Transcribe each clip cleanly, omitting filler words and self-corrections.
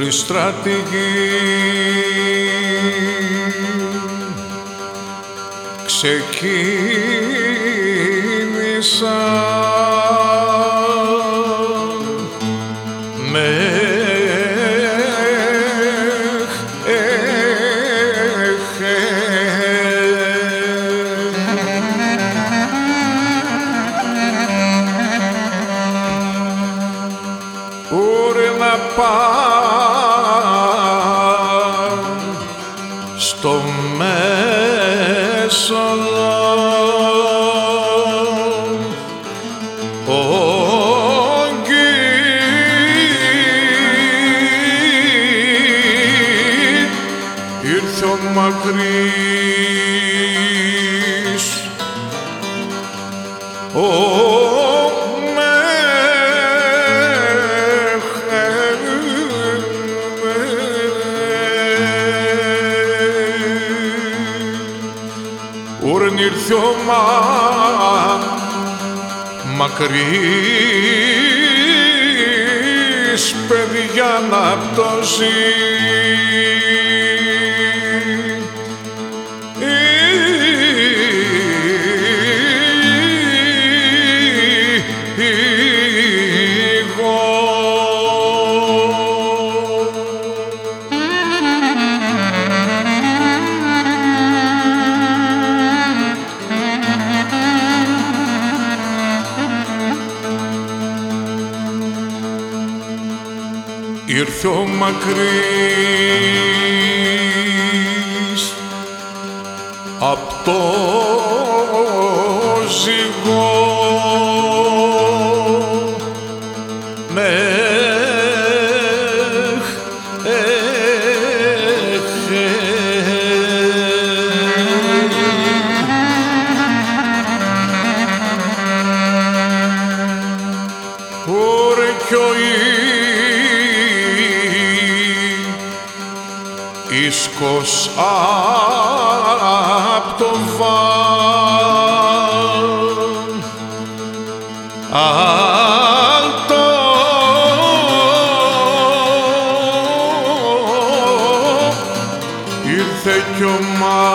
τρεις στρατηγοί ξεκίνησαν να παν στο μέσον ήρθε ο μακρύς Ουρν ήρθε ο μακρύς παιδιά να πτώσει ήρθε ο μακρύς απ' το ζυγό Ωρε κι ο ίσκος απ' το βαν αλτό ήρθε κι ο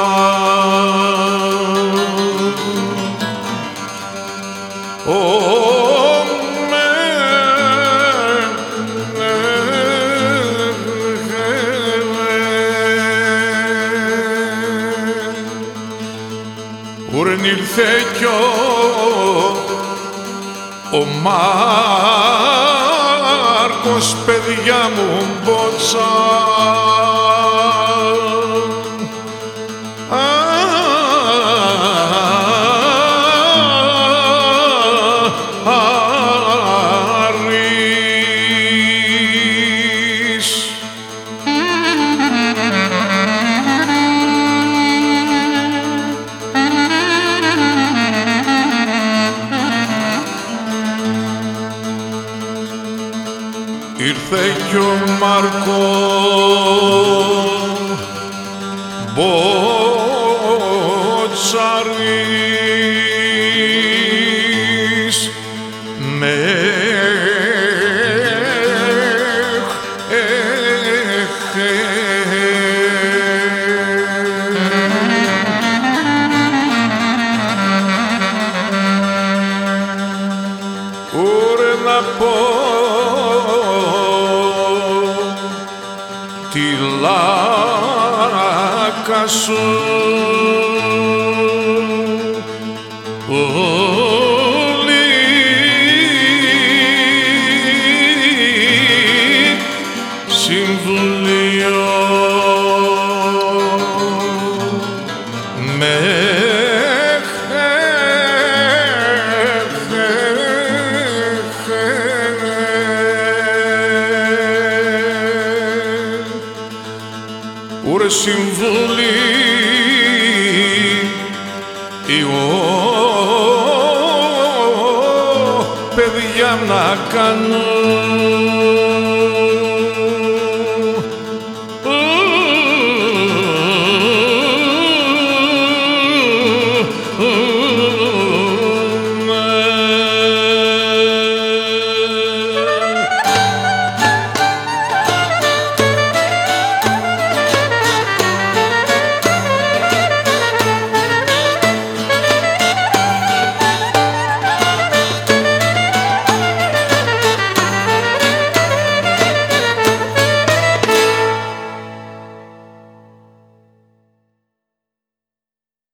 Ουρν ήρθε κι ο Μάρκος παιδιά μου μπότσα ήρθε κι ο Μάρκο Μποτσαρής Ωρε να πω τη λάκα σου όλη συμβουλίο Ουρε συμβουλή παιδιά να κάνω